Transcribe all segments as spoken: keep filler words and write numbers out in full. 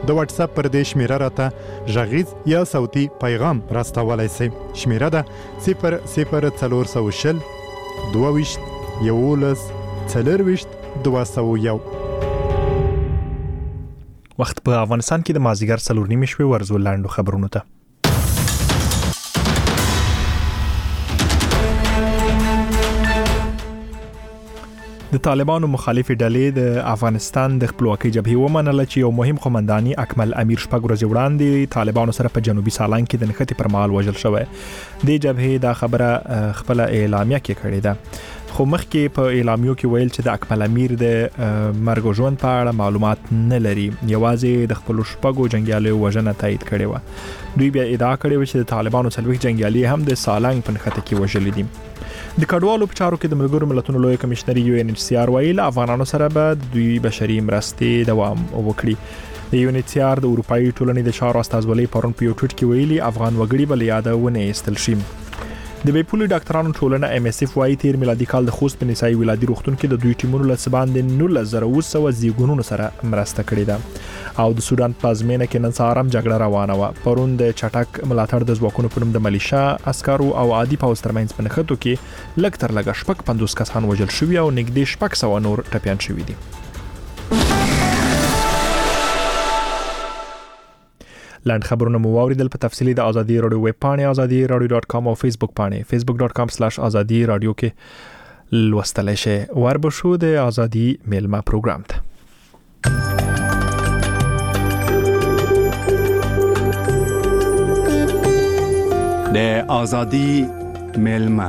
د واتس اپ پر دې شمیره راته غږیز یا صوتي پیغام راستولای شئ. شمیره ده صفر صفر څلور سوه شل دوه ویشت یولس څلرویشت دوه سوه یو. وخت په افغانستان کې د مازیګر څلور نیمې شوې. ورځو لاندو خبرونو ته. د طالبانو مخالفې ډلې د افغانستان د خپلواکۍ جبهې ومنله چې یو مهم قومنداني اکمل امیر شپږ ورځې وړاندې طالبانو سره په جنوبي سالنګ کې د نښتې پر مهال وژل شوی. د جبهې دا خبره خپل اعلامیه کې کړې ده، خو مخکې په اعلامیو کې ویل چې د اکمل امیر د مرګ ژوند په اړه معلومات نه لري، یوازې د خپل شپږو جنګیالیو وژنه تایید کړې و. دوی بیا ادعا کړې و چې د طالبانو څلوېښت جنګیالي هم د سالنګ په نښته کې وژلي دي. د کډوالو په چارو کې د ملګرو ملتونو لوی کمشنر یو ان ایچ سی آر ویل افغانانو سره به دوی بشري مرستې دوام وکړي. د یو ان ایچ سی آر د اروپایي ټولنې د چارو استازولۍ پرون په یو ټویټ کې ویلي افغان وګړي به له یاده ونه ایستل شي. د بیپولي ډاکټرانو ټولنه ام اس اف وايي تیر میلادي کال د خوست په نسایي ولادي روغتون کې د دوی ټیمونو له باندې نولس زره اوه سوه زیږونونو سره مرسته کړې ده. او د سودان پلازمینه کې نن سهار هم جګړه روانه وه. پرون د چټک ملاتړ د ځواکونو په نوم د ملیشا عسکرو او عادي پوځ ترمنځ په نښتو کې لږ تر لږه شپږ پنځوس کسان وژل شوي او نږدې شپږ سوه نور ټپیان شوي دي. لاند خبرونه مو واوریدل. په تفصیلی د ازادي رادیو ویب پاڼه ازادي رادیو ډاٹ کام او فیسبوک پاڼه فیسبوک ډاٹ کام سلاش ازادي رادیو کې لوستلای شئ. وربشو د ازادي میلمه پروګرام ته. د ازادي میلمه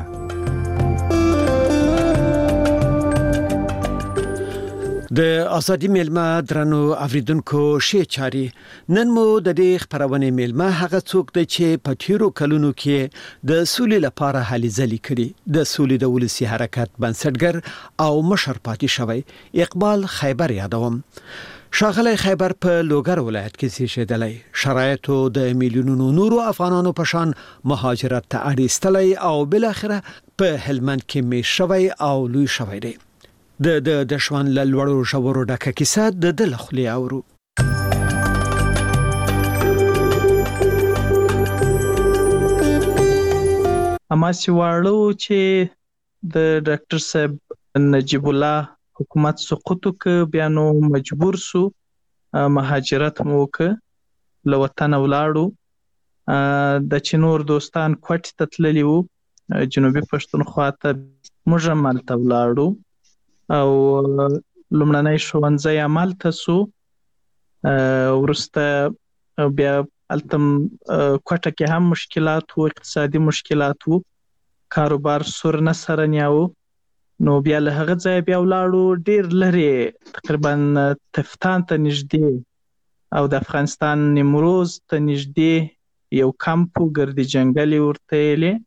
د ازادي میلمه درنو اوریدونکو شي چاري. نن مو د دې خبرونه میلمه هغه څوک دی چې په تیرو کلونو کې د سولې لپاره هلي ځلي کړي، د سولې د ولسی حرکت بنسټګر او مشر پاتې شوی اقبال خیبر یادوم. شاغلی خیبر په لوګر ولایت کې زیږیدلی، شرایطو د میلیونونو نورو افغانانو په شان مهاجرت ته اړ ایستلی او بل اخره په هلمند کې می شوی او لوی شوی دی. د د د شوان لړورو شورو ډکه کیسه د دل خلی اورو. اما سیوالو چې د ډاکټر صاحب نجیب الله حکومت سقوط ک بیانو مجبور سو مهاجرت موک له وطن ولاړو. د چنور دوستان کوټ تتللی وو جنوبي پښتونخوا ته موږ مالته ولاړو او لمړنۍ ښوونځی عمل ته سو. ورسته بیا التم کوټه کې هم مشکلات وو، اقتصادي مشکلات وو، کاروبار سر نه سره نیاو. نو بیا له هغه ځای بیا ولاړو ډیر لري تقریبا تفتان ته نږدې او د افغانستان نیمروز ته نږدې یو کمپ ګردي جنگلي ورته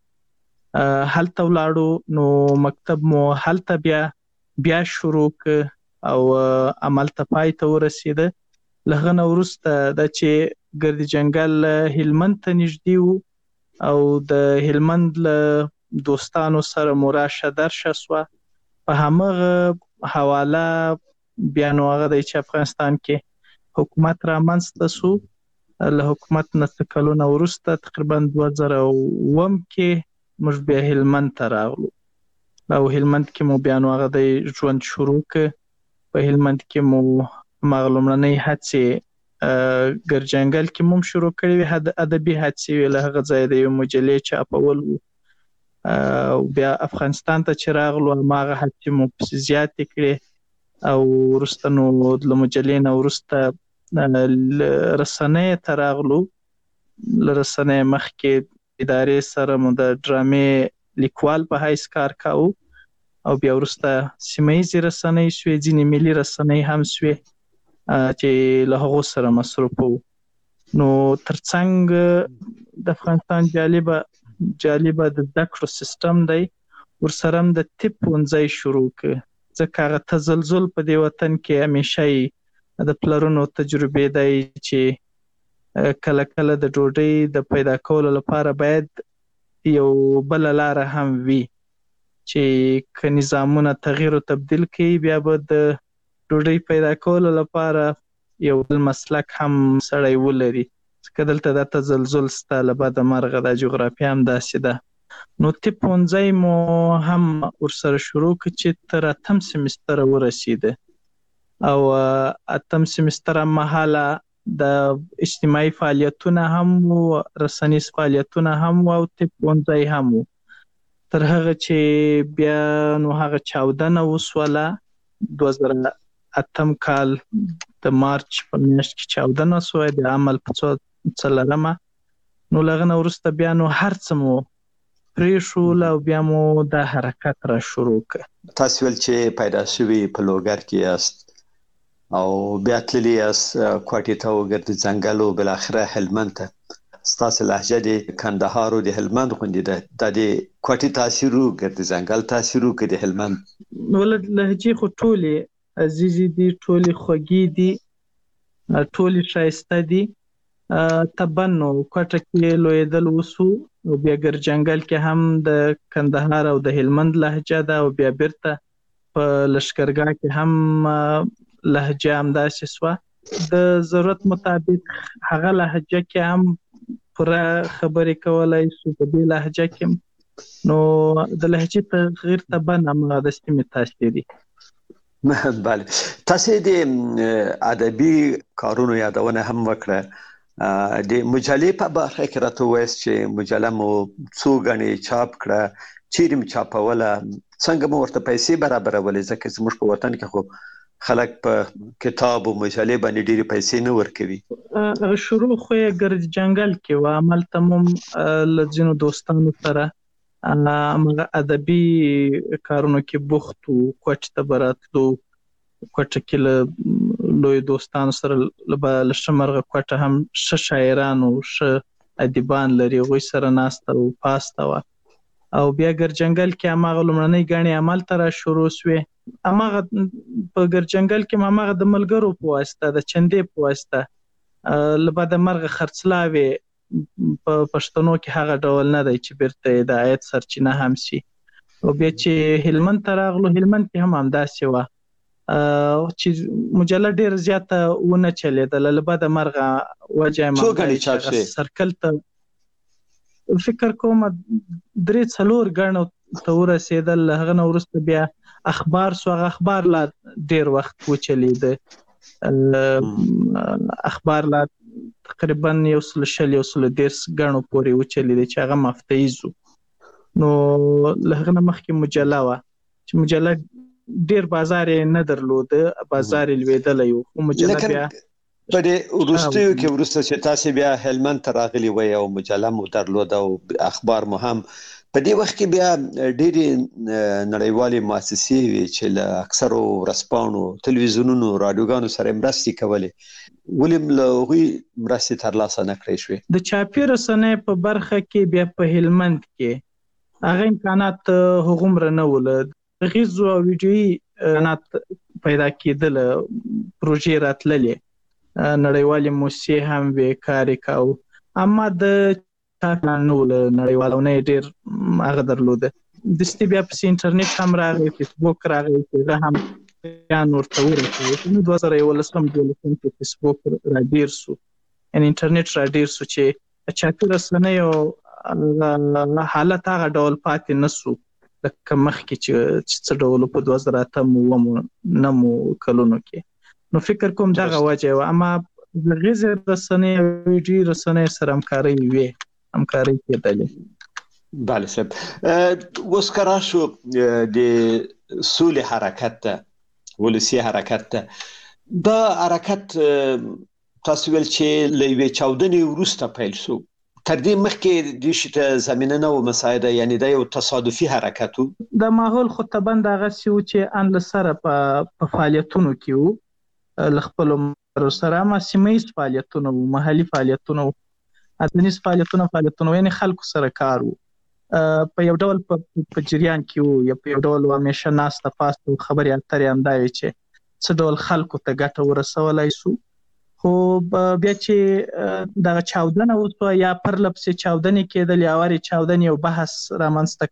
یې هلته ولاړو. نو مکتب مو هلته بیا بیا شروع ک او عمل ته پای ته ورسیده. لغه نو ورسته د چې ګردي جنگل هلمند ته نږدې وو او د هلمند له دوستانو سره مراشه درشه سو. په همغه حواله بیا نو هغه د افغانستان کې حکومت را منځته سو. له حکومت نه څه کلونه ورسته تقریبا دوه زره اووه کې موږ بیا هلمند ته راغلو او هلمند کې مو بیا نو هغه د ژوند شروع ک. په هلمند کې مو مغلومړنۍ هڅې ګرجنګل کې مو شروع کړې وي، ادبي هڅې ویل هغه ځای د یو مجلې چاپول او بیا افغانستان ته چې راغلو هغه هڅې مو پسې زیاتې کړې او ورسته نو د مجلې نه ورسته رسنۍ ته راغلو. له رسنۍ مخکې ادارې سره مو د ډرامې لیکوال په حیث کار کاوه او بیا ورسته سیمه‌ییزې رسنۍ سوې، ځینې ملي رسنۍ هم سوې چې له هغو سره مصروف وو. نو ترڅنګ د افغانستان جالبه جالبه د زده کړو سیستم دی، ورسره هم د طب ښوونځی شروع ک. ځکه هغه تزلزل په دې وطن کې همیشه د پلرونو تجربې دی چې کله کله د ډوډۍ د پیدا کولو لپاره باید یو بل لار هم وي چې که نظامونه تغییر او تبديل کوي بیا به د ډوډۍ پیدا کولو لپاره یو بل مسلک هم سړی ولري، ځکه دلته د تزلزل سته، له بده مرغه د جغرافیه هم داسې ده. نو طب پوهنځی مو هم ورسره شروع کړ چې تر اتم سمستره ورسېده او اتم سمستر مهاله د اجتماعي فعالیتونه هم و، رسنیز فعالیتونه هم و او طب پوهنځی هم و. تر هغه چې بیا نو هغه چاودنه وسوله، دوه زره اتم کال د مارچ په میاشت کې چاودنه سوه د عمل په څلرمه. نو له هغه نه وروسته بیا نو هر څه مو پرېښول او بیا مو دا حرکت را شروع کړ. تاسو ول چې پیدا شوي په لوګر کې یاست او بیا تللی یاست کوټې ته وګرځئ ځنګل او بالاخره هلمند ته. ستاسو لهجه د کندهار او د هلمند غوندې ده، د دې کوټې تاثیر وګرځي ځنګل تاثیر وکړي د هلمند؟ نو لهجې خو ټولې عزیزې دي، ټولې خوږې دي، ټولې ښایسته دي. طبعا نو کوټه کې لویدل وسو او بیا ګرجنګل کې هم د کندهار او د هلمند لهجه ده او بیا بیرته په لشکرګاه کې هم لهجه همداسې سوه. د ضرورت مطابق هغه لهجه کې هم پوره خبرې کولای شو په دې لهجه کې. نو د لهجې تغییر طبعا همغه د سیمې تاثیر دی. بله، تاسو د ادبي کارونو یادونه هم وکړه. د مجلې په برخه کې راته وایست چې مجله مو څو غنې چاپ کړه، چیرې مو چاپوله، څنګه مو ورته پیسې برابرولې؟ ځکه زموږ په وطن کې خو خلک په کتاب او مجلې باندې ډېرې پیسې نه ورکوي. شروع خو یې ګرد جنګل کې و، عملته مو له ځینو دوستانو سره همغه ادبي کارونو کې بوخت و. کوټې ته به راتلو، کوټه کې له لوی دوستانو سره له ښه مرغه کوټه هم ښه شاعران او ښه ادیبان لري، هغوی سره ناسته و پاسته وه. او بیا ګرجنګل کې همغه لومړنۍ ګڼې عملته را شروع سوې. همغه په ګرجنګل کې همغه د ملګرو په واسطه، د چندې په واسطه له بده مرغه خرڅلاوې په پښتنو کې هغه ډول نه دی چې بیرته د عاید سرچینه هم شي. او بیا چې هلمند ته راغلو، هلمند کې هم همداسې وه چې مجله ډېره زیاته ونه چلېدله، له بده مرغه وجه څو ګڼې چاپ شوې؟ سرکل ته فکر کوم درې څلور ګڼو ته ورسېدل. له هغه نه وروسته بیا اخبار سو، هغه اخبار لا ډېر وخت وچلېده. اخبار لا تقریبا یو سل شل یو سل دېرش ګڼو پورې وچلېده چې هغه مفتیز و. نو له هغه نه مخکې مجله وه چې مجله ډېر بازار یې نه درلوده، بازار یې لوېدلی و. خو مجله بیا په دې وروستیو کې وروسته چې تاسو بیا هلمند ته راغلي وئ او مجله مو درلوده او اخبار مو هم، په دې وخت کې بیا ډېرې نړیوالې مؤسسې وي چې له اکثرو ورځپاڼو، تلویزیونونو، راډیوګانو سره مرستې کولې، ولې له هغوی مرستې ترلاسه نه کړی شوې؟ د چاپي رسنیو په برخه کې بیا په هلمند کې هغه امکانات هغومره نه وو. له غیزو او ویډیویي امکانات پیدا کېدله، پروژې راتللې، نړیوالې موسسې هم وې کار یې کاوه، اما د پلان نه و له نړیوالو نه یې ډېر هغه درلوده. دستي بیا پسې انټرنیټ هم راغی، فیسبوک راغی چې هغه هم بیان ورته ورسوي. نو دوه زره یولسم دولسم کې فیسبوک را ډېر سو، یعنې انټرنیټ را ډېر سو چې چاپي رسنیو حالت هغه ډول پاتې نه سو لکه مخکې چې څه ډول په دوه زره اتم اووم نهمو کلونو کې. نو فکر کوم دغه وجه وه. اما د غیزې رسنۍ او ویډیویي رسنۍ سره همکارۍ وې، همکارۍ کېدلې. بله صاحب، اوس که راشو د سولې حرکت ته، ولسي حرکت ته، دا حرکت تاسو ویل چې له یوې چاودنې وروسته پیل شو، تر دې مخکې دې شي ته زمینه نه وه مساعده، یعنې دا یو تصادفي حرکت و؟ د ماحول خو طبعا دغسې و چې ان له سره په فعالیتونو کې وو، له خپلو ملګرو سره، اما سیمه ییز فعالیتونه وو، محلي فعالیتونه وو، اتنیز فعالیتونه فعالیتونه وو، یعنې خلکو سره کار وو. په یو ډول په جریان کې وو، یا په یو ډول همیشه ناسته پاسته وو، خبرې اترې همدا وې چې څه ډول خلکو ته ګټه ورسولی سو. خو بیا چې دغه چاودنه وسوه یا پرله پسې چاودنې کېدلې، اورې چاودنې یو بحث رامنځته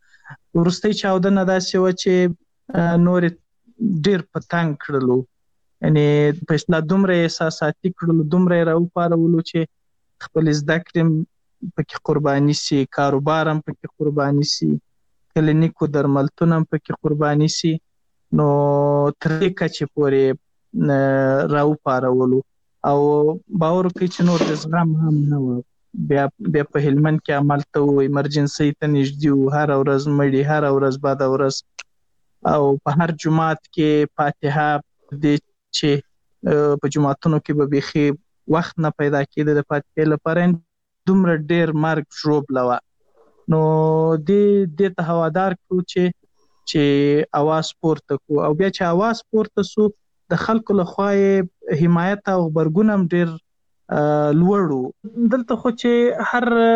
کاوه. وروستۍ چاودنه داسې وه چې نور ډېر په تنګ کړلو، یعنی په اصطلاح دومره احساساتي کړلو، دومره یې راوپارولو چې خپل زده کړې پکې قرباني سي، کاروبار هم پکې قرباني سي، کلینیکو درملتون هم پکې قرباني سي. نو تر دې کچې پورې راوپارولو او باور کوي چې نور د زغم هم نه و. بیا بیا په هلمند کې عملته و ایمرجنسي ته نږدې و، هر ورځ مړي، هر ورځ بد ورځ، او په هر جماعت کې فاتحه دې چې په جماعتونو کې به بیخي وخت نه پیدا کېده د فاتحې لپاره، دومره ډېر مرګ ژوبله وه. نو دې دې ته هوادار کړو چې چې اواز پورته کړو، او بیا چې اواز پورته سو د خلکو لخوا یې حمایت او غبرګون هم ډېر لوړ و. دلته خو چې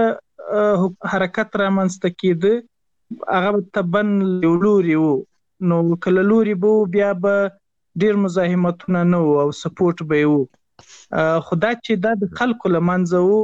هر حرکت رامنځته کېده هغه طبعاً یو لوري و، نو کله لوري به بیا به ډېر مزاحمتونه نه و او سپورټ به یې و. خو دا چې دا د خلکو له منځه و،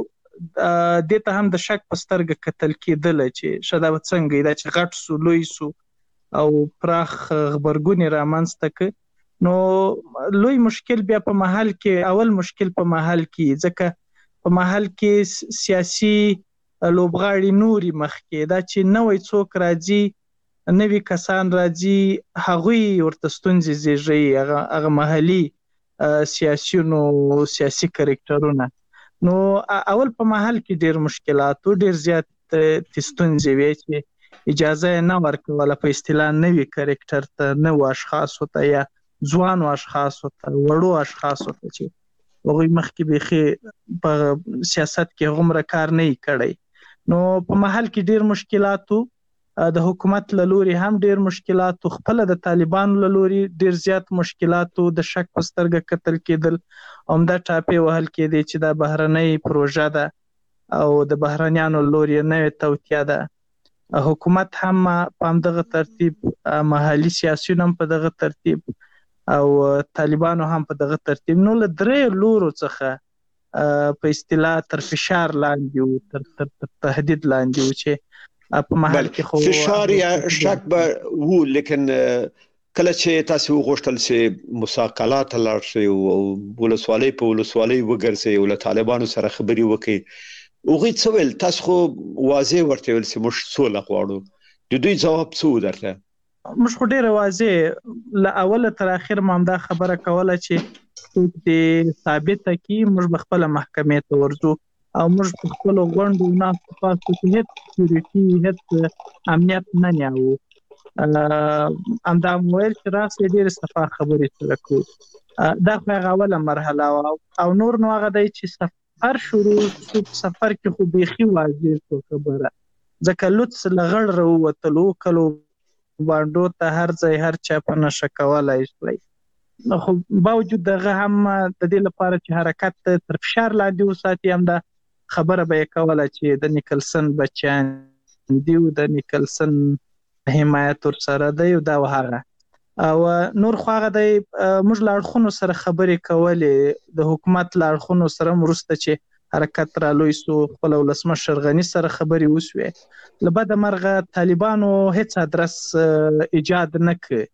دې ته هم د شک په سترګه کتل کېدله چې شه دا به څنګه دا چې غټ سو، لوی سو او پراخ غبرګون یې رامنځته کړ. نو لوی مشکل بیا په محل کې، اول مشکل په محل کې، ځکه په محل کې سیاسي لوبغاړي نوري مخکې، دا چې نوی څوک راځي، نوي کسان راځي، هغوی ورته ستونزې زیږوي، هغه محلي سیاسیونو سیاسي کرکټرونه. نو اول په محل کې ډېر مشکلات و، ډېر زیات ستونزې وې چې اجازه یې نه ورکوله په اصطلاح نوي کرکټر ته، نوو اشخاصو ته یا ځوانو اشخاصو ته، وړو اشخاصو ته چې هغوی مخکې بیخي په سیاست کې هغومره کار نه یې کړی. نو په محل کې ډېر مشکلات و، د حکومت له لوري هم ډېر مشکلات و، خپله د طالبانو له لوري ډېر زیات مشکلات و، د شک په سترګه کتل کېدل، همدا ټاپې وهل کېدې چې دا بهرنۍ پروژه ده او د بهرنیانو له لوري نوې توطیه ده. حکومت هم په همدغه ترتیب، محلي سیاسیون هم په دغه ترتیب او طالبانو هم په دغه ترتیب. نو له درې لورو څخه په اصطلاح تر فشار لاندې و، تر تر تهدید لاندې و چې په محل کې خو فشار یا شک به وو. لیکن کله چې تاسو وغوښتل چې مساقلات لاړ شي او ولسوالۍ په ولسوالۍ وګرځي او له طالبانو سره خبري وکړي، هغوی څه ویل؟ تاسو خو واضح ورته ویل چې موږ سوله غواړو، د دوی جواب څه و درته؟ موږ خو ډېره واضح له اوله تر اخره ما همدا خبره کوله چې څوک دې ثابته کړي، موږ به خپله محکمې ته ورځو او موږ په خپلو غونډو ناستو پاستو کې هېڅ سکیورټي، هېڅ امنیت نه نیاوو. همدا مو ویل چې راسئ ډېرې صفا خبرې سره کړو. دا خو هغه اوله مرحله وه، او نور نو هغه دی چې سفر شروع شو. سفر کې خو بیخي واضح شو خبره، ځکه لوڅ له غړ راووتلو، کلو بانډو ته هر ځای هر چا په نشه کولی شوی. خو باوجود دغه هم د دې لپاره چې حرکت تر فشار لاندې وساتي، همدا خبره به یې کوله چې د نیکلسن بچیان دي او د نیکلسن حمایت ورسره دی او دا و هغه. او نور خو هغه دی موږ له اړخونو سره خبرې کولې، د حکومت له اړخونو سره وروسته چې حرکت را لوی سو، خپل ولسمشر غني سره خبرې وسوې. له بده مرغه طالبانو هېڅ ادرس ایجاد نه کړ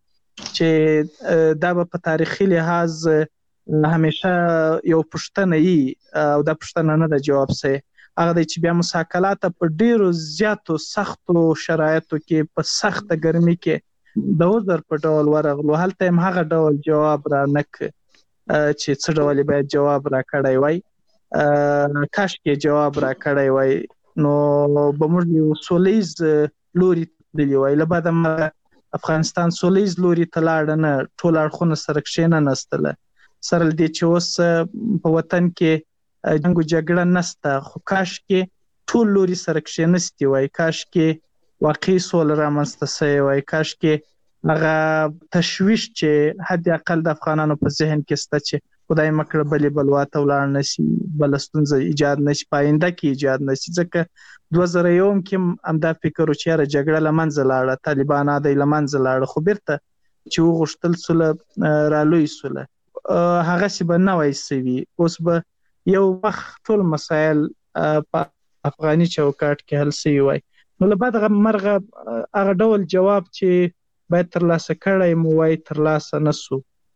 چې دا به په تاریخي لحاظ همیشه یو پوښتنه وي او دا پوښتنه نه ده جواب سي. هغه دی چې بیا مساکلات په ډیرو زیاتو سختو شرایطو کې په سخته ګرمي کې د عذر په ډول ورغلو، هلته هم هغه ډول جواب را نه کړ چې څه ډول باید جواب را کړی وای. کاش کې جواب را کړی وای نو به موږ یو سولیز لوري تللی وای. له بعده افغانستان سولیز لوري ته لاړ نه، ټول اړخونه سره کښېناستله. سره له دې چې اوس په وطن کې جنګ و جګړه نسته، خو کاش کې ټول لوري سره کښېنستي وای، کاش کې واقعي سوله رامنځته سوې وای، کاش کې هغه تشویش چې حد اقل د افغانانو په ذهن کې شته چې خدای مکړه بلې بلوا ته ولاړ نشي، بله ستونزه ایجاد نشي، په آینده کې ایجاد نشي. ځکه دوه زره یو کې همدا فکر و چې یاره جګړه له منځه لاړه، طالبان عادی له منځه لاړه، خو بیرته چې وغوښتل سوله رالوی سوله هغسې به نه وای سوي. اوس به یو وخت ټول مسایل په افغاني چوکاټ کې حل سوي وای. نو له بعد مرغه هغه ډول جواب چې باید ترلاسه کړی مو وای ترلاسه نه سو.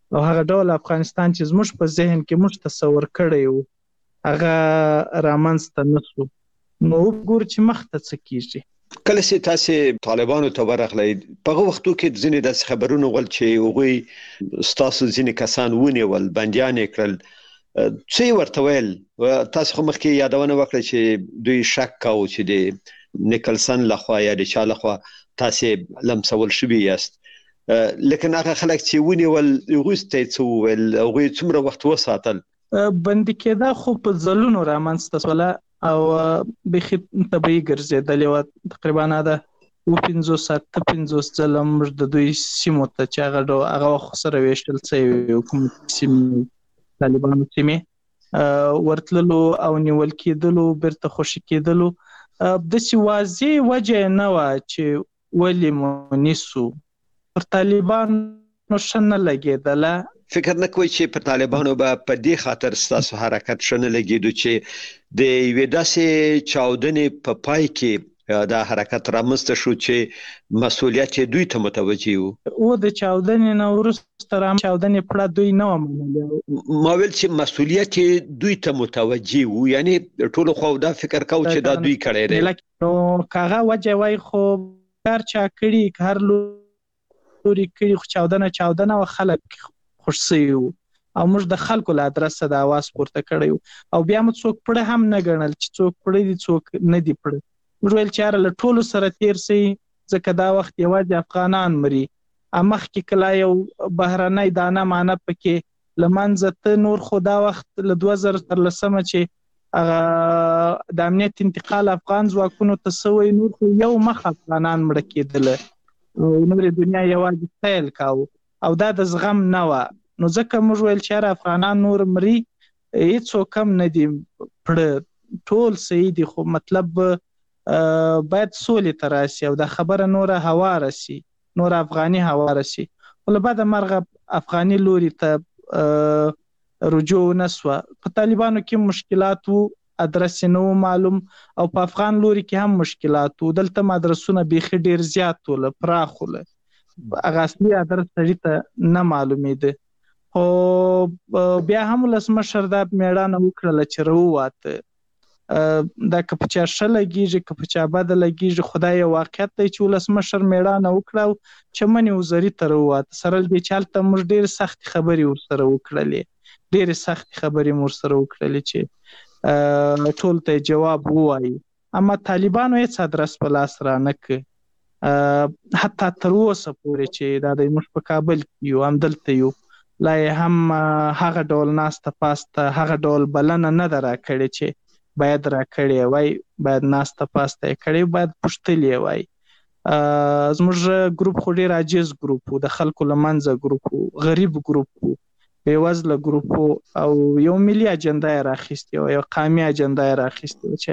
او هغه ډول افغانستان چې زموږ په ذهن کې موږ تصور کړی وو هغه رامنځته نه شو. نو وګور چې مخته څه کیږي. کله چې تاسو طالبانو ته ورغلئ په هغه وختو کې ځینې د خبرونو ول چې هغوی ستاسو ځینې کسان ونیول بندیان کړل، څه ورته ویل؟ تاسو خو مخکې یادونه وکړه چې دوی شک کاوه چې د نیکلسن لخوا یا د چا لخوا تاسو لمسول شوي یاست، لیکن هغه خلک چې ونیول هغوی ته څه وویل؟ هغوی څومره وخت وساتل؟ بندي کېدا خو په ځلونو رامنځته شوله او بخي طبيعي ګرځېدلې و. تقریبا دا و پنځوس اته پنځوس ځله موږ د دوی سیمو ته چې هغه هغه وخت سره ویشتل شوي حکومت سیمې طالبانو سیمې ورتللو او نیول کېدلو بیرته خوشي کېدلو. داسې واضح وجه نه وه چې ولې مو نیسو. پر طالبانو ښه نه لګېدله. فکر نه کوئ چې پر طالبانو به په دې خاطر ستاسو حرکت ښه نه لګېدو چې د یوې داسې چاودنې په پای کې دا حرکت رامنځته شو چې مسؤلیت دوی ته متوجه وو؟ او د چاودنې نه وروسته رام چاودنې پړه دوی نه ومنله. ما ویل چې مسؤلیت دوی ته متوجه وو، یعنی ټول خو دا فکر کاوه چې دا دوی کړی دی. نو کاغه وجه وای خو کار چا کړي هر لوري کړي خو چاودنه چاودنه او خلک خوش سي وو او موږ د خلکو له ادرسه د आवाज پورته کړی او بیا موږ څوک پړه هم نه ګڼل چې څوک پړه دي څوک نه دي پړه. موږ ویل چې له ټولو سره تیر سي ځکه دا وخت یوازې افغانان مري. امخ کې کله یو بهرنۍ دانه معنی پکې لمنځه ته نور خو دا وخت له دوه زره تر لسمه چې د امنیت انتقال افغان ځواکونو ته سوی نور خو یو مخ افغانان مړه کېدل او نور دنیا یوازې سیل کاوه او دا د زغم نه و. نو ځکه موږ ویل چې افغانان نور مري هیڅ کم نه دي پړه ټول صحیح دي خو مطلب باید سولې ته راسي او د خبره نوره هوا راسي نور افغاني هوا راسي. ول بعد مرغه افغاني لوري ته رجوع نسوه. په طالبانو کې مشکلات وو، ادرس نو معلوم او په افغان لوري کې هم مشکلات وو. دلته مدرسونه بیخي ډیر زیات ول پراخ ول هغه اصلي ادرس سړی ته نه معلومېده. خو بیا هم لسمشر دا میړانه وکړله چې راووته. دا که په چا ښه لګېږي که په چا بده لګېږي خدای یو واقعیت دی چې ولسمشر میړانه وکړه او چمنې وزري ته راووته. سره له دې چې هلته موږ ډېرې سختې خبرې ورسره وکړلې ډېرې سختې خبرې مو ورسره وکړلې چې ټول ته جواب ووایي. اما طالبانو هېڅ ادرس په لاس رانه کړ حتی تر اوسه پورې چې دا دی موږ په کابل کې یو همدلته یو لا یې هم هغه ډول ناسته پاسته هغه ډول بلنه نه ده راکړې چې باید راکړې وای، باید ناسته پاسته یې کړې باید پوښتلې وای. زموږ ګروپ خو ډېر عاجز ګروپ و، د خلکو له منځه ګروپ و، غریب ګروپ و، بېوزله ګروپ و او یو ملي اجنډا یې راخیستې وه، یو قامي اجنډا یې راخیستې وه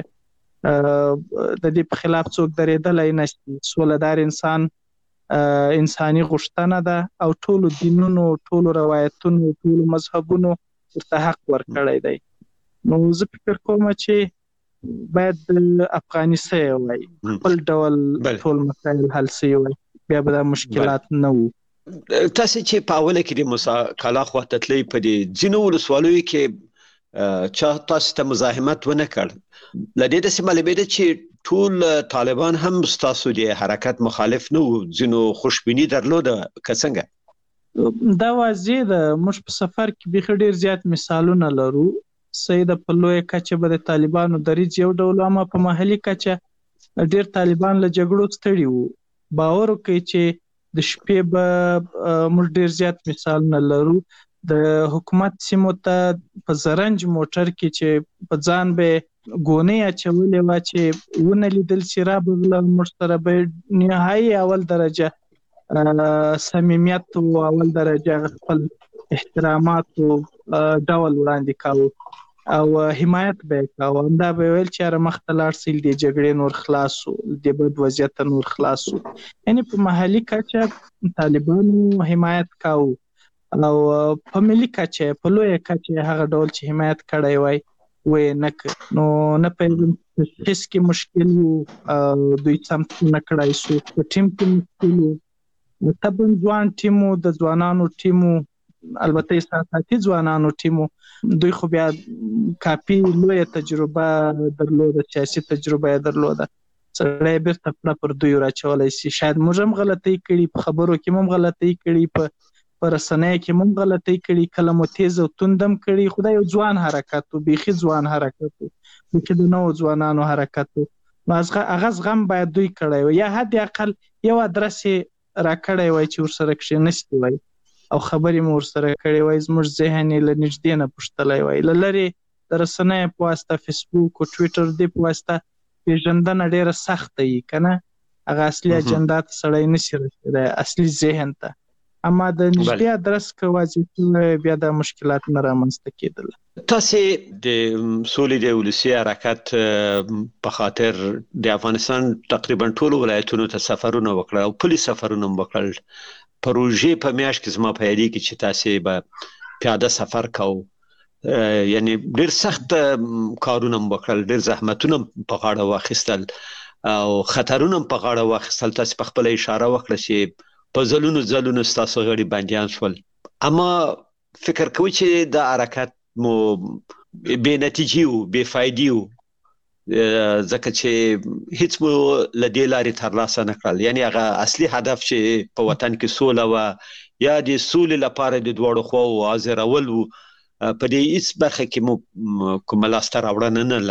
چې د دې په خلاف څوک درېدلی نشي. سولهدار انسان انساني غوښتنه ده او ټولو دینونو ټولو روایتونو ټولو مذهبونو ورته حق ورکړی دی. نو زه فکر کوم چې باید افغاني سوی وای خپل ډول ټول مسایل حل سوی وای بیا به دا مشکلات نه وو. تاسو چې په اوله کې د موسی کالا خوا ته تلئ په دې ځینو ولسوالیو کې چا تاسو ته مزاحمت ونه کړ؟ له دې داسې معلومېده چې ټول طالبان هم ستاسو د حرکت مخالف نه وو، ځینو خوشبیني درلوده که څنګه؟ دا واضح ده. موږ په سفر کې بیخي ډېر زیات مثالونه لرو. سید په لویه کچه به د طالبانو دریځ یو ډول اما په محلي کچه ډېر طالبان له جګړو ستړي وو. باور وکړئ چې د شپې به موږ ډېر زیات مثالونه لرو. د حکومت سیمو ته په زرنج موټر کې چې په ځان به ګونې اچولې وه چې ونه لیدل سي رابغله موږ سره به نهایي اول درجه صمیمیت و اول درجه خپل احترامات و ډول وړاندې کاوه او حمایت به یې کاوه. همدا به ویل چې یاره مخته لاړ سئ د جګړې نور خلاص شو، د بد وضعیت نور خلاص شو. یعنې په محلي کچه طالبانو حمایت کاوه او په ملي کچه په لویه کچه هغه ډول چې حمایت کړی وای ویې نه کړ. نو نه پوهېږم تشخیص کې مشکل و، دوی سمت نه کړی شو، په ټیم کې مشکل و، طبعا ځوان ټیم و، د ځوانانو ټیم و، البته احساساتي ځوانانو ټیمو دوی خو بیا کافي لویه تجربه درلوده، سیاسي تجربه درلوده، سړی بیرته پر دوی راچولی شي. شاید موږ هم غلطۍ کړي، په خبرو کې هم غلطۍ کړي، په په رسنیو کې هم غلطۍ کړي، کله مو تیز او توندم کړي. خو دا یو ځوان حرکت و، بیخي ځوان حرکت و، بیخي د نوو ځوانانو حرکت و. نو هغه زغم باید دوی کړی وای، یا حد اقل یو ادرس یې راکړی وای چې ورسره کښېنستی وای او خبرې مو ورسره کړې وای، زموږ ذهن یې له نږدې نه پوښتلی وای. له لرې د رسنیو په واسطه، فیسبوک او ټویټر دې په واسطه پېژندنه ډېره سخته وي که نه، هغه اصلي اجنډا ته سړی نشي رسېدی، اصلي ذهن ته. اما د نږدې ادرس که واضح شوی بیا دا مشکلات نه رامنځته کېدل. تاسې د سولې د ولسي حرکت په خاطر د افغانستان تقریبا ټولو ولایتونو ته سفرونه وکړل او پلي سفرونه هم وکړل. پروژې په میاشت کې زما په یادې کې چې تاسې به پیاده سفر کوو، یعنی ډېر سخت کارونه هم وکړل، ډېر زحمتونه په غاړه واخیستل او خطرونه هم په غاړه واخیستل. تاسې په خپله اشاره وکړه چې په ځلونو ځلونو ستاسو غړي بندیان شول، اما فکر کوئ چې د حرکت مو بې نتیجې و، بې فایدې و، ځکه چې هیڅ مو له دې لارې ترلاسه نه کړل. یعنی هغه اصلي هدف چې په وطن کې سوله وه یا د سولې لپاره د دواړو خواوو حاضرول و، په دې هیڅ برخه کې مو کومه لاسته راوړنه نه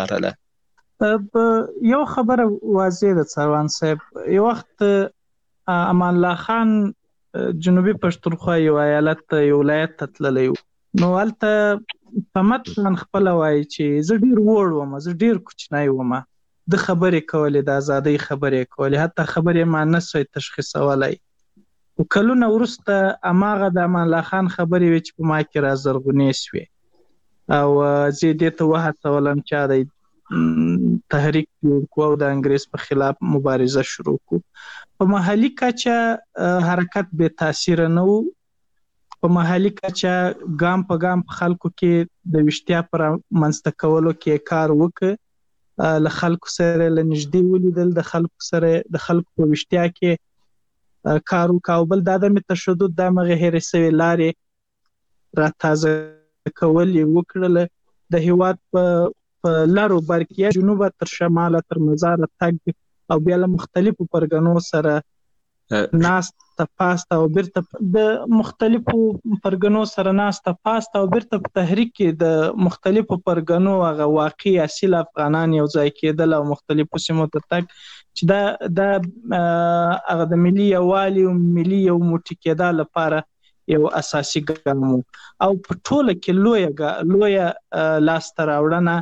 لرله. یو خبره واضح ده سروان صاحب، یو وخت امان الله خان جنوبي پښتونخوا یو ایالت یو ولایت ته تللی و، نو هلته په متن خپله وایي چې زه ډېر وړ وم، زه ډېر کوچنی وم، د خبرې کولې، د ازادۍ خبرې کولې، حتی خبرې ما نه سوی تشخیصولی. خو کلونه وروسته هماغه د امان الله خان خبرې وې چې په ما کې را زرغونې سوې او زه یې دې ته وهڅولم چې د تحریک جوړ کړو او د انګریز په خلاف مبارزه شروع کړو. په محلي کچه حرکت بې تاثیره نه و، په محلي کچه ګام په ګام په خلکو کې د ویښتیا پر منځته کولو کې کار وکړ، له خلکو سره له نږدې ولیدل، د خلکو سره د خلکو په ویښتیا کې کار وکړ. او بل دا عدم تشدد، د همغې هېرې سوې لارې را تازه کول یې وکړله. د هېواد په په لارو بر کې یا جنوبه تر شماله تر مزاره تګ او بیا له مختلفو پرګنو سره ناسته پاسته او بیرته د مختلفو پرګنو سره ناسته پاسته او بیرته په تحریک کې د مختلفو پرګنو هغه واقعي اصیل افغانان یو ځای کېدل او مختلفو سیمو ته تګ چې دا د هغه د ملي یووالي او ملي یو موټی کېدا لپاره یو اساسي ګام و. او په ټوله کې لویه لویه لاسته راوړنه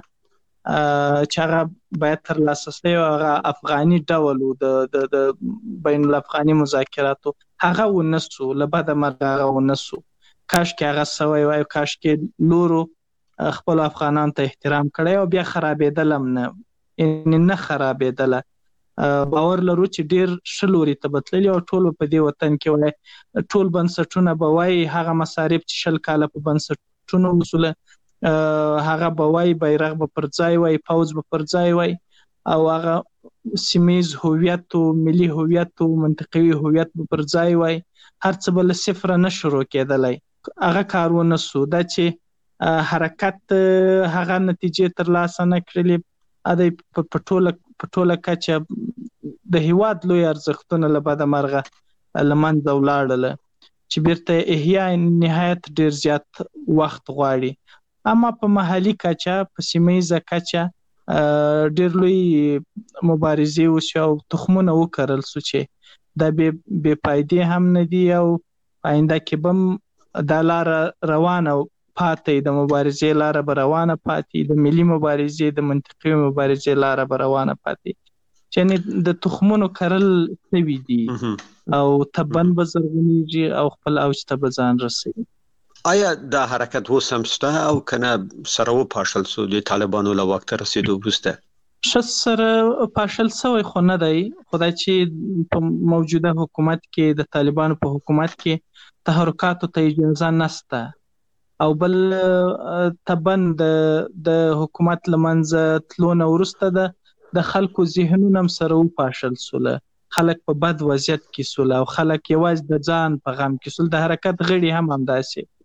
چې هغه باید ترلاسه شي او هغه افغاني ډول و، د د بین الافغاني مذاکراتو هغه ونه سو، له بده مرغه هغه ونه سو. کاشکې هغه سوی وای، کاشکې نورو خپلو افغانانو ته احترام کړی او بیا خرابېدل هم نه، یعنې نه خرابېدله. باور لرو چې ډېر ښه لوري ته به تللي او ټول په دې وطن کې وای، ټول بنسټونه به وایي هغه مصارف چې شل کاله په بنسټونو وسوله، هغه به وای بیرغ به پر ځای وای، پوځ به پر ځای وای، او هغه سیمیز هویت او ملي هویت او منطقوي هویت به پر ځای وای، هر څه به له صفره نه شروع کېدلی. هغه کار ونه سو. دا چې حرکت هغه نتیجې ترلاسه نه کړلې، د په ټوله په ټوله کچه د هېواد لوی ارزښتونه له بده مرغه له منځه ولاړله چې بیرته احیا نهایت ډېر زیات وخت غواړي. اما په محلي کچه، په سیمهیزه کچه ډېر لوی مبارزې وشوې او تخمونه وکرل سو چې دا بې فایدې هم نه دي او آینده کې به هم دا لاره روانه پاتې، د مبارزې لاره به روانه پاتې، د ملي مبارزې د منطقي مبارزې لاره به روانه پاتې، چې د تخمونو کرل سوي دي او تبن به زرغونېږي او خپل اوج ته به ځان رسوي. آیا دا حرکت اوس هم شته او کنه سره وپاشل سو د طالبانو له واک ته رسېدو وروسته؟ ښه سره پاشل سوی خو نه دی، خو دا چې په موجوده حکومت کې د طالبانو په حکومت کې تحرکاتو ته اجازه نسته او بل طبعا د حکومت له منځه تلو نه وروسته ده د خلکو ذهنونه هم سره وپاشل سوله، خلک په بد وضعیت کې سوله او خلک یوازې د ځان په غم کې سول. د حرکت غړي هم همداسې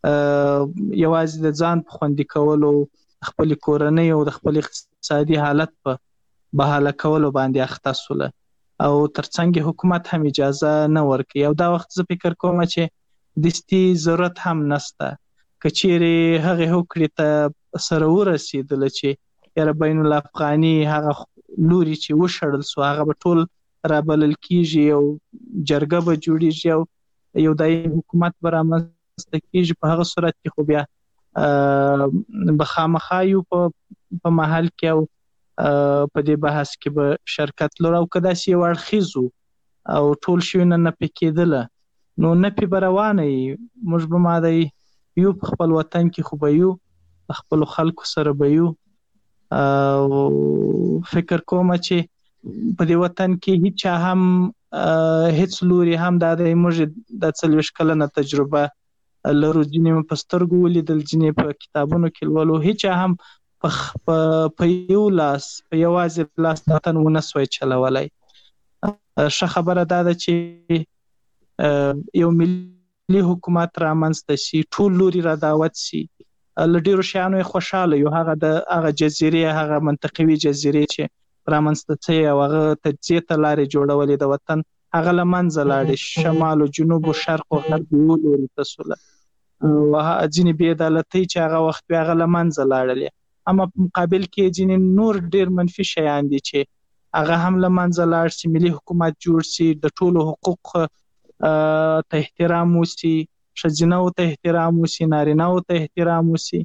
یوازې د ځان په خوندي کولو، خپل کورنۍ او د خپل اقتصادي حالت په بحاله کولو باندې اخته سول او ترڅنګ حکومت هم اجازه نه ورکوي. او دا وخت زه فکر کوم چې دستي ضرورت هم نشته کچېرې هغه هوکړې ته سره ورسېدل چې یاره بین الافغاني هغه لوري چې وشړل سو هغه به ټول رابلل کیږي او جرګه به جوړیږي او یو دایمي حکومت به رامنځته کیږي. په هغه صورت کې خو بیا به خامخا یو په محل کې او په دې بحث کې به شرکت لرو او که داسې یو اړخیز او ټول شیونه نه پې کېدله نو نه پې به روانه یي. موږ به ما دی یو په خپل وطن کې خو به یو په خپلو خلکو سره به یو او فکر کوم چې په دې وطن کې هیچا هم هیڅ لوري هم دا دی موږ د څلوېښت کلنه تجربه لرو، ځینې مې په سترګو ولیدل، ځینې په کتابونو کې لولو، هیچا هم په یو لاس په یوازې لاس د وطن ونه سوی چلولی. ښه خبره دا ده چې یو ملي حکومت رامنځته شي، ټول لوري را دعوت شي، له ډېرو شیانو یې خوشحاله یو، هغه د هغه جزیرې هغه منطقوي جزیرې چې رامنځته شوې او هغه تجزیې ته لارې جوړولې د وطن هغه له منځه لاړې، شمال و جنوب و شرق و غرب یو لوري ته سوله او ځینې بې عدالتۍ چې هغه وخت وې هغه له منځه لاړلې. اما په مقابل کې ځینې نور ډېر منفي شیان دي چې هغه هم له منځه لاړ شي، ملي حکومت جوړ شي، د ټولو حقوق ته احترام وشي، ښځینه‌و ته احترام وشي، نارینه‌و ته احترام وشي،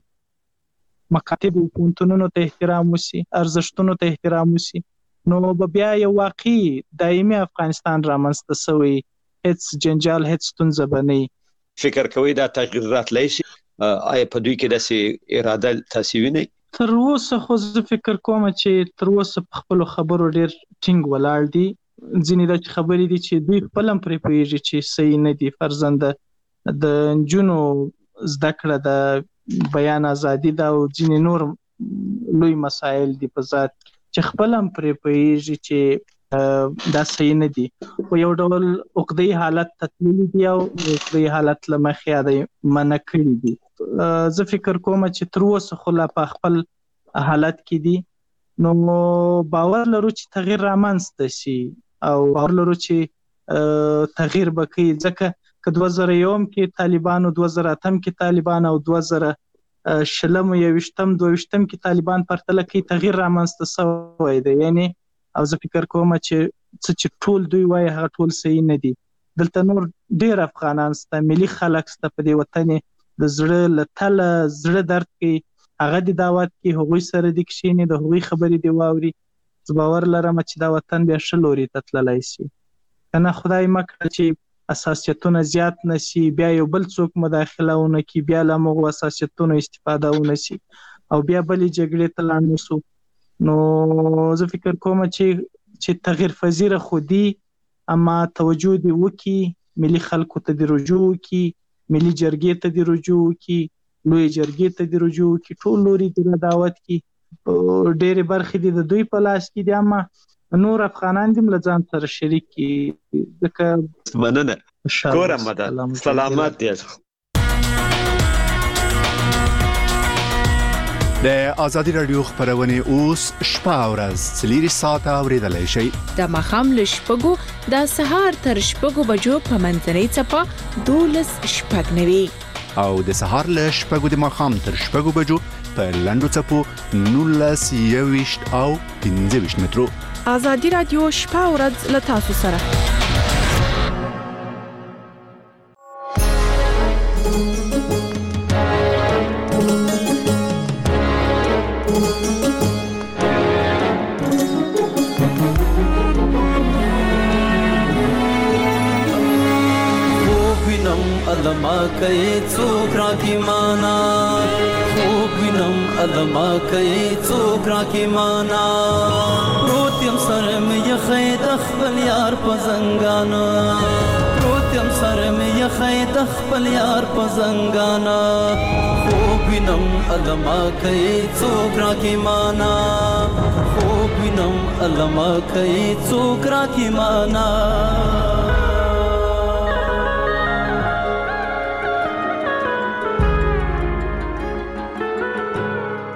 مکاتبو پوهنتونونو ته احترام وشي، ارزښتونو ته احترام وشي، نو به بیا یو واقعي دایمي افغانستان رامنځته شوی، هیڅ جنجال هیڅ ستونزه به نه وي. فکر کوئ دا تغییر راتلی شي؟ آیا په دوی کې داسې اراده تاسې وینئ؟ تر اوسه خو زه فکر کوم چې تر اوسه په خپلو خبرو ډېر ټینګ ولاړ دي. ځینې داسې خبرې دي چې دوی خپل هم پرې پوهېږي چې صحیح نه دي. فرضاً د نجونو زده کړه، د بیان ازادي ده او ځینې نور لوی مسایل دي په ذات چې خپل هم پرې پوهېږي چې دا صحیح نه دي، خو یو ډول عقده‌يي حالت ته تللي دي او عقده‌يي حالت له مخې یې منع کړي دي. زه فکر کوم چې تر اوسه خو لا په خپل حالت کې دي، نو باور لرو چې تغییر رامنځته شي او باور لرو چې تغییر به کوي، ځکه که دوه زره یوم کې طالبان او دوه زره اتم کې طالبان او دوه زره شلم او یوویشتم دوه ویشتم کې طالبان پرتله کوي، تغییر رامنځته شوی دی. یعنی او زه فکر کوم چې څه چې ټول دوی وایي هغه ټول صحیح نه دي. دلته نور ډېر افغانان شته، ملي خلک شته په دې وطن د زړه له تله زړه درد کوي، هغه دې دعوت کوي، هغوی سره دې کښېني، د هغوی خبرې دې واوري. زه باور لرم چې دا وطن بیا ښه لوري ته تللی شي. که نه خدای مه کړه چې اساسیتونه زیات نه شي، بیا یو بل څوک مداخله ونه کړي، بیا له همغو اساسیتونو استفاده ونه شي او بیا بلې جګړې ته لاړ نه شو. نو زه فکر کوم چې چې تغییر پذیره خو دي، اما توجه دې وکړي، ملي خلکو ته دې رجوع وکړي، ملي جرګې ته دې رجوع وکړي، لوی جرګې ته دې رجوع وکړي، ټول لوري دې دعوت کړي. ډېرې برخې دې د دوی په لاس کې دي، اما نور افغانان دې له ځان سره شریک کړي. ځکه مننه کورم مدد سلامت دی. د آزادي رادیو خبرونه اوس شپه او ورځ څلور ساعته اوریدلای شئ. د ماښام له شپږو د سهار تر شپږو بجو په منځنۍ څپه دولس شپږ نوي او د سهار له شپږو د ماښام تر شپږو بجو په لنډو څپو نولس یوویشت او پنځه ویشت مترو. آزادي رادیو شپه او ورځ له تاسو سره. ادما کوي څوک راکی معنا، خوب وینم ادما کوي څوک راکی معنا، پروتیم سره مې یخې د خپل یار په زنګانا، پروتیم سره مې یخې د خپل یار په زنګانا، خوب وینم ادما کوي څوک راکی معنا، خوب وینم ادما کوي څوک راکی معنا.